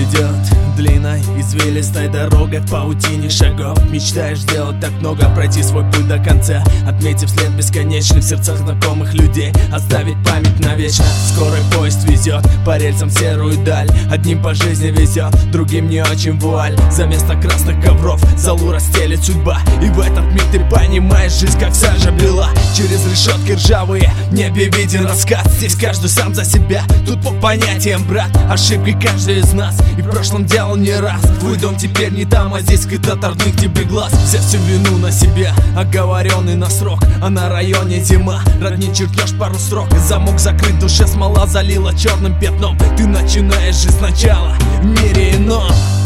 ведет длинной, извилистой дорогой в паутине шагов. Мечтаешь сделать так много, пройти свой путь до конца, отметив след бесконечный в сердцах знакомых людей, оставить память навечно. Скорый поезд везет по рельсам в серую даль. Одним по жизни везет, другим не очень вуаль. За место красных ковров залу расстелит судьба, и в этот миг ты понимаешь, жизнь как сажа бела. Через решетки ржавые в небе виден раскат. Здесь каждый сам за себя, тут по понятиям, брат. Ошибки каждый из нас, и в прошлом делал не раз. Твой дом теперь не там, а здесь скрыт родных тебе глаз. Взять всю вину на себя, оговоренный на срок, а на районе зима. Родни черкнешь пару строк, и замок закрыт, душе смола залила черным пятном. Ты начинаешь жить сначала в мире ином.